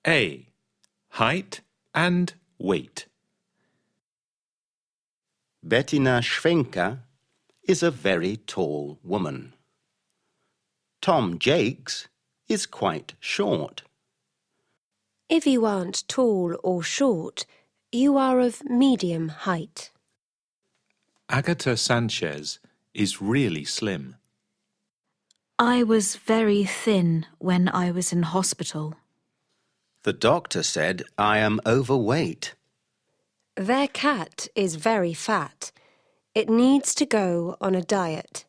A. Height and weight. Bettina Schwenker is a very tall woman. Tom Jakes is quite short. If you aren't tall or short, you are of medium height. Agatha Sanchez is really slim. I was very thin when I was in hospital. The doctor said I am overweight. Their cat is very fat. It needs to go on a diet.